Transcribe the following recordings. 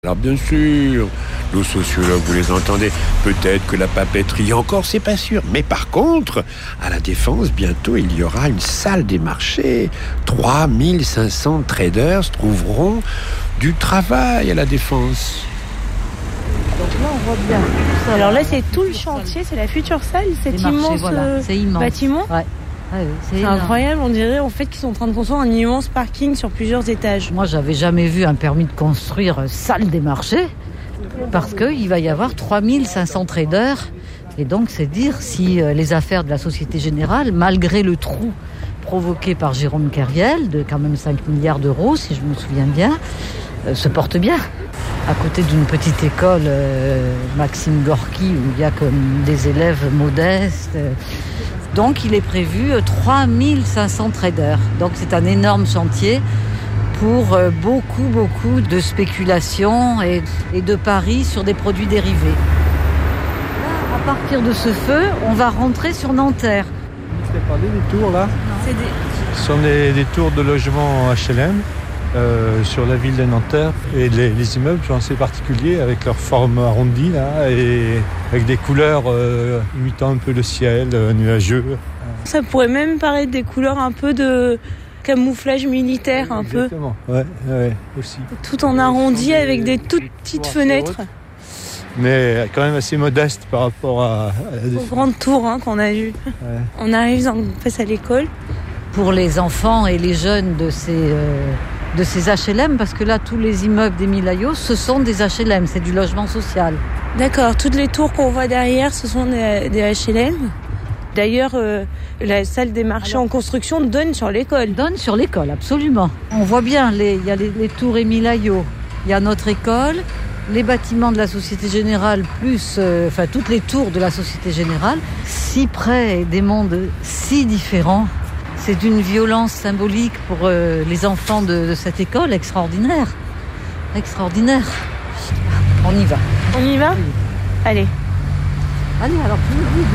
Alors bien sûr, nos sociologues, vous les entendez, peut-être que la papeterie encore, c'est pas sûr. Mais par contre, à la Défense, bientôt, il y aura une salle des marchés. 3500 traders trouveront du travail à la Défense. Donc là, on voit bien. Alors là, c'est tout le chantier, c'est la future salle, cet immense, c'est immense bâtiment. Ouais. Ouais, c'est incroyable, on dirait en fait qu'ils sont en train de construire un immense parking sur plusieurs étages. Moi, j'avais jamais vu un permis de construire salle des marchés parce qu'il va y avoir 3500 traders. Et donc, c'est dire si les affaires de la Société Générale, malgré le trou provoqué par Jérôme Kerviel, de quand même 5 milliards d'euros, si je me souviens bien, se portent bien. À côté d'une petite école, Maxime Gorky, où il y a comme des élèves modestes. Donc, il est prévu 3500 traders. Donc, c'est un énorme chantier pour beaucoup de spéculation et de paris sur des produits dérivés. Là, à partir de ce feu, on va rentrer sur Nanterre. Vous avez parlé des tours, là ? Ce sont des tours de logement HLM sur la ville de Nanterre. Et les immeubles sont assez particuliers avec leur forme arrondie, là, et avec des couleurs imitant un peu le ciel, nuageux. Ça pourrait même paraître des couleurs un peu de camouflage militaire, un peu. Exactement, ouais, aussi. Tout en arrondi avec des toutes petites fenêtres. Mais quand même assez modeste par rapport aux grandes tours qu'on a vues. Ouais. On arrive en face à l'école. Pour les enfants et les jeunes de ces HLM, parce que là, tous les immeubles d'Émile Aillaud, ce sont des HLM, c'est du logement social. D'accord, toutes les tours qu'on voit derrière, ce sont des HLM. D'ailleurs, la salle des marchés en construction donne sur l'école. Donne sur l'école, absolument. On voit bien, il y a les tours Émile Aillaud, il y a notre école, les bâtiments de la Société Générale, plus toutes les tours de la Société Générale, si près des mondes si différents. C'est d'une violence symbolique pour les enfants de cette école extraordinaire. Extraordinaire. On y va. On y va ? Oui. Allez. Allez, alors tu me guides.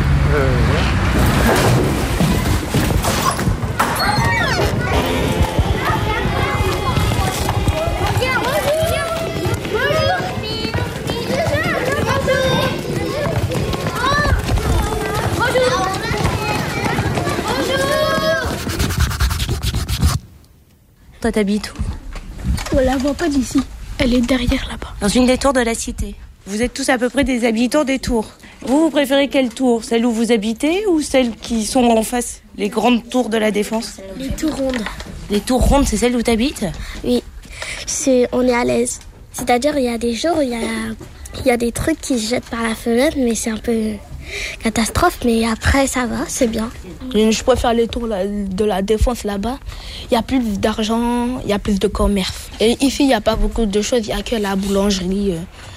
Toi, t'habites où ? On la voit pas d'ici. Elle est derrière là-bas. Dans une des tours de la cité. Vous êtes tous à peu près des habitants des tours. Vous préférez quelle tour ? Celle où vous habitez ou celles qui sont en face ? Les grandes tours de la Défense ? Les tours rondes. Les tours rondes, c'est celles où t'habites ? Oui. On est à l'aise. C'est-à-dire, il y a des jours, il y a des trucs qui se jettent par la fenêtre, mais c'est un peu catastrophe. Mais après, ça va, c'est bien. Je préfère les tours de la Défense là-bas. Il y a plus d'argent, il y a plus de commerce. Et ici, il n'y a pas beaucoup de choses, il n'y a que la boulangerie.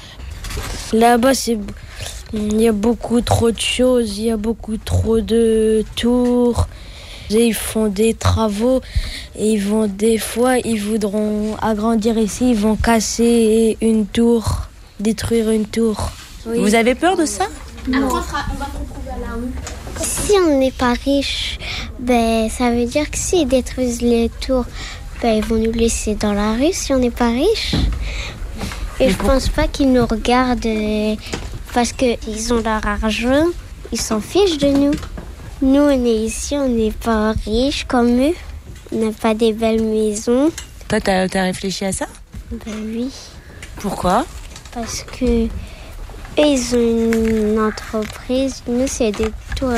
Là-bas, il y a beaucoup trop de choses, il y a beaucoup trop de tours. Et ils font des travaux et des fois, ils voudront agrandir ici, ils vont casser une tour, détruire une tour. Oui. Vous avez peur de ça ? Non. On va se retrouver à la rue. Si on n'est pas riche, ça veut dire que s'ils détruisent les tours, ils vont nous laisser dans la rue si on n'est pas riche. Et je pense pas qu'ils nous regardent parce qu'ils ont leur argent, ils s'en fichent de nous. Nous, on est ici, on n'est pas riches comme eux, on n'a pas des belles maisons. Toi, t'as réfléchi à ça ? Oui. Pourquoi ? Parce que eux, ils ont une entreprise. Nous, c'est des tours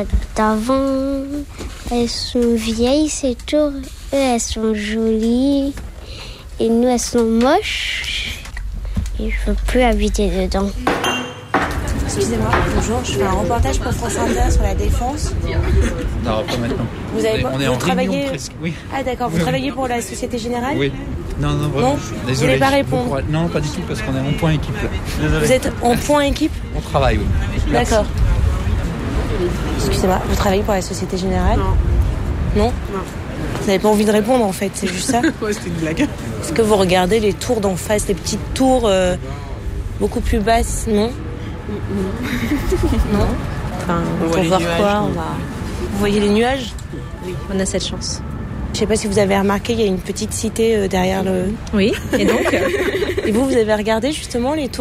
d'avant. Elles sont vieilles, ces tours. Eux, elles sont jolies. Et nous, elles sont moches. Et je ne veux plus habiter dedans. Excusez-moi, bonjour, je fais un reportage pour France Inter sur la Défense. Non, pas maintenant. On est en réunion presque, oui. Ah d'accord, vous travaillez pour la Société Générale ? Oui. Non, vraiment, désolé. Vous voulez pas répondre ? Non, pas du tout, parce qu'on est en point équipe là. Désolé. Vous êtes en point équipe ? On travaille, oui. Merci. D'accord. Excusez-moi, vous travaillez pour la Société Générale ? Non. Non. Vous n'avez pas envie de répondre en fait, c'est juste ça ? Ouais, c'était une blague. Est-ce que vous regardez les tours d'en face, les petites tours beaucoup plus basses ? Non. Non. Enfin, on va voir nuages, quoi Vous voyez les nuages ? Oui, on a cette chance. Je ne sais pas si vous avez remarqué, il y a une petite cité derrière le... Oui, et donc Et vous avez regardé justement les tours